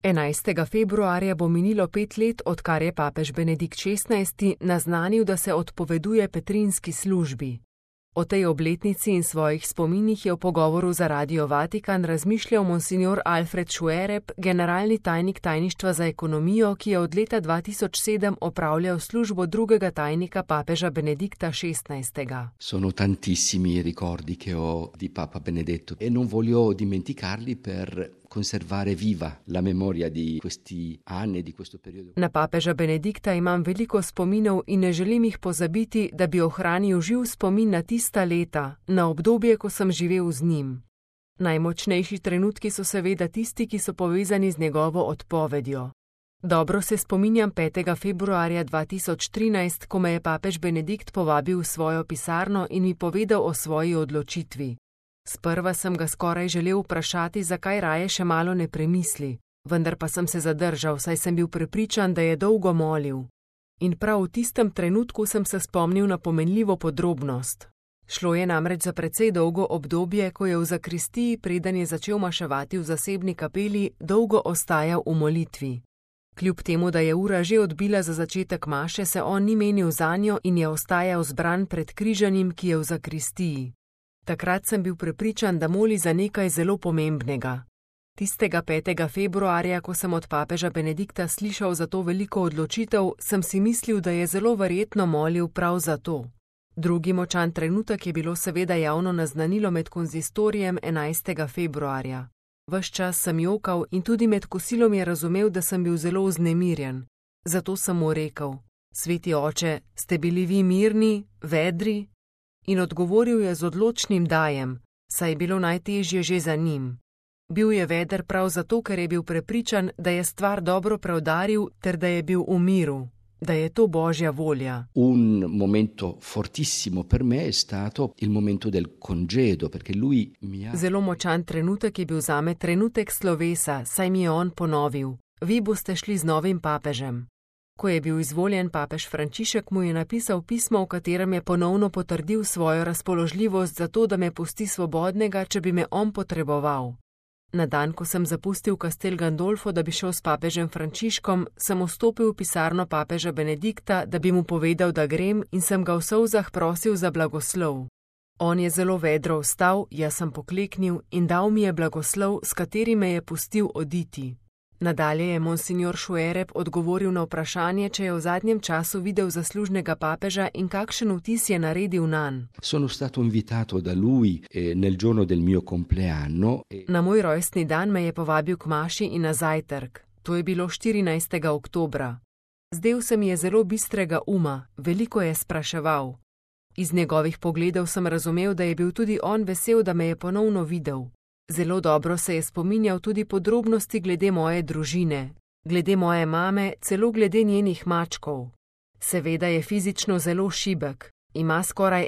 11. februarja bo minilo 5 let, odkar je papež Benedikt XVI naznanil, da se odpoveduje petrinski službi. O tej obletnici in svojih spominih je v pogovoru za Radio Vatikan razmišljal monsignor Alfred Schuereb, generalni tajnik tajništva za ekonomijo, ki je od leta 2007 opravljal službo drugega tajnika papeža Benedikta XVI. Sono tantissimi i ricordi che ho di Papa Benedetto e non voglio dimenticarli per conservare viva la memoria di questi anni, di questo periodo. Na papeža Benedikta imam veliko spominov in ne želim jih pozabiti, da bi ohranil živ spomin na tista leta, na obdobje, ko sem živel z njim. Najmočnejši trenutki so seveda tisti, ki so povezani z njegovo odpovedjo. Dobro se spominjam 5. februarja 2013, ko me je papež Benedikt povabil v svojo pisarno in mi povedal o svoji odločitvi. Sprva sem ga skoraj želel vprašati, zakaj raje še malo ne premisli, vendar pa sem se zadržal, saj sem bil prepričan, da je dolgo molil. In prav v tistem trenutku sem se spomnil na pomenljivo podrobnost. Šlo je namreč za precej dolgo obdobje, ko je v zakristiji, preden je začel maševati v zasebni kapeli, dolgo ostajal v molitvi. Kljub temu, da je ura že odbila za začetek maše, se on ni menil zanjo in je ostajal zbran pred križanjem, ki je v zakristiji. Takrat sem bil prepričan, da moli za nekaj zelo pomembnega. Tistega 5. februarja, ko sem od papeža Benedikta slišal za to veliko odločitev, sem si mislil, da je zelo verjetno molil prav za to. Drugi močan trenutek je bilo seveda javno naznanilo med konzistorijem 11. februarja. Ves čas sem jokal in tudi med kosilom je razumel, da sem bil zelo vznemirjen. Zato sem mu rekel: Sveti oče, ste bili vi mirni, vedri? In odgovoril je z odločnim dajem, saj je bilo najtežje že za njim. Bil je veder prav zato, ker je bil prepričan, da je stvar dobro preudaril ter da je bil v miru, da je to Božja volja. Un momento fortissimo per me è stato il momento del congedo, perché lui mi ha... Zelo močan trenutek je bil zame trenutek slovesa, saj mi je on ponovil: Vi boste šli z novim papežem. Ko je bil izvoljen papež Frančišek, mu je napisal pismo, v katerem je ponovno potrdil svojo razpoložljivost za to, da me pusti svobodnega, če bi me on potreboval. Na dan, ko sem zapustil Castel Gandolfo, da bi šel s papežem Frančiškom, sem vstopil v pisarno papeža Benedikta, da bi mu povedal, da grem, in sem ga v solzah prosil za blagoslov. On je zelo vedro vstal, jaz sem pokleknil in dal mi je blagoslov, s katerim me je pustil oditi. Nadalje je monsignor Schuereb odgovoril na vprašanje, če je v zadnjem času videl zaslužnega papeža in kakšen vtis je naredil nanj. Sono stato invitato da lui nel giorno del mio compleanno. Na moj rojstni dan me je povabil k maši in na zajtrk. To je bilo 14. oktobra. Zdel se mi je zelo bistrega uma, veliko je spraševal. Iz njegovih pogledov sem razumel, da je bil tudi on vesel, da me je ponovno videl. Zelo dobro se je spominjal tudi podrobnosti glede moje družine, glede moje mame, celo glede njenih mačkov. Seveda je fizično zelo šibek, ima skoraj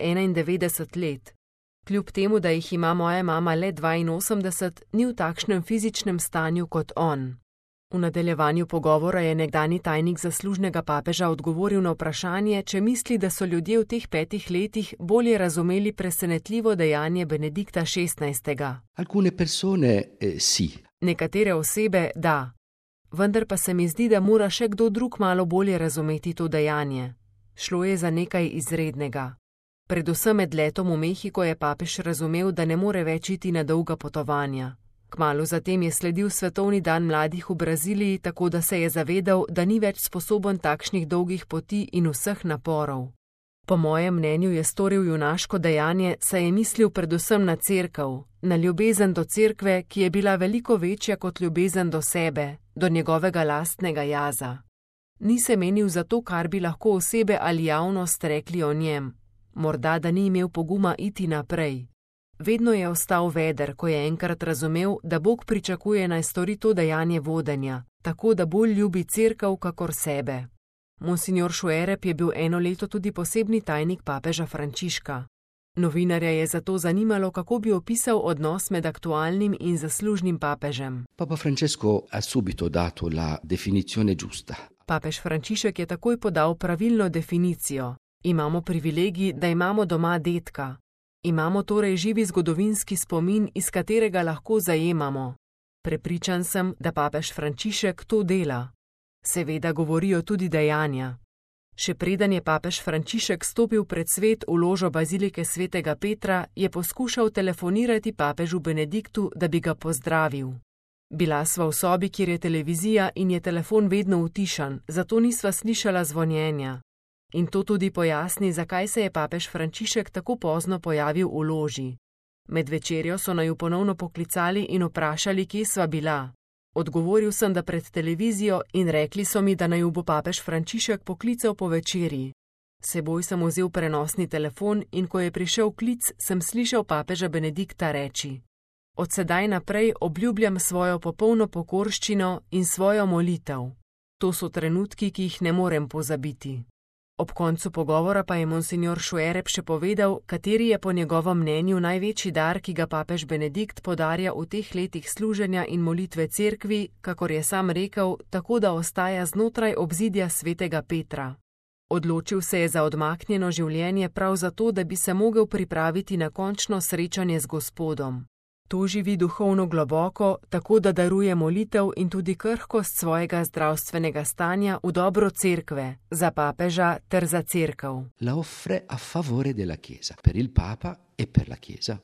91 let. Kljub temu, da jih ima moja mama le 82, ni v takšnem fizičnem stanju kot on. V nadaljevanju pogovora je nekdanji tajnik zaslužnega papeža odgovoril na vprašanje, če misli, da so ljudje v teh 5 letih bolje razumeli presenetljivo dejanje Benedikta XVI. Alcune persone sì. Nekatere osebe da. Vendar pa se mi zdi, da mora še kdo drug malo bolje razumeti to dejanje. Šlo je za nekaj izrednega. Predvsem med letom v Mehiko je papež razumel, da ne more več iti na dolga potovanja. Kmalu zatem je sledil svetovni dan mladih v Braziliji, tako da se je zavedal, da ni več sposoben takšnih dolgih poti in vseh naporov. Po mojem mnenju je storil junaško dejanje, saj je mislil predvsem na cerkev, na ljubezen do cerkve, ki je bila veliko večja kot ljubezen do sebe, do njegovega lastnega jaza. Ni se menil za to, kar bi lahko osebe ali javnost rekli o njem. Morda, da ni imel poguma iti naprej. Vedno je ostal veder, ko je enkrat razumel, da Bog pričakuje naj stori to dejanje vodenja, tako da bolj ljubi cerkev kakor sebe. Monsignor Schuereb je bil eno leto tudi posebni tajnik papeža Frančiška. Novinarja je zato zanimalo, kako bi opisal odnos med aktualnim in zaslužnim papežem. Papa Francesco ha subito dato la definizione giusta. Papež Frančišek je takoj podal pravilno definicijo. Imamo privilegij, da imamo doma dedka. Imamo torej živi zgodovinski spomin, iz katerega lahko zajemamo. Prepričan sem, da papež Frančišek to dela. Seveda govorijo tudi dejanja. Še preden je papež Frančišek stopil pred svet v ložo bazilike svetega Petra, je poskušal telefonirati papežu Benediktu, da bi ga pozdravil. Bila sva v sobi, kjer je televizija in je telefon vedno utišan, zato nisva slišala zvonjenja. In to tudi pojasni, zakaj se je papež Frančišek tako pozno pojavil v loži. Med večerjo so naju ponovno poklicali in vprašali, kje sva bila. Odgovoril sem, da pred televizijo, in rekli so mi, da naju bo papež Frančišek poklical po večerji. Seboj sem vzel prenosni telefon in ko je prišel klic, sem slišal papeža Benedikta reči: Od sedaj naprej obljubljam svojo popolno pokorščino in svojo molitev. To so trenutki, ki jih ne morem pozabiti. Ob koncu pogovora pa je monsignor Šuereb še povedal, kateri je po njegovem mnenju največji dar, ki ga papež Benedikt podarja v teh letih služenja in molitve cerkvi, kakor je sam rekel, tako da ostaja znotraj obzidja svetega Petra. Odločil se je za odmaknjeno življenje prav zato, da bi se mogel pripraviti na končno srečanje z Gospodom. Tu živi duhovno globoko, tako da daruje molitev in tudi krhkost svojega zdravstvenega stanja v dobro cerkve, za papeža ter za cerkev. La offre a favore della Chiesa, per il Papa e per la Chiesa.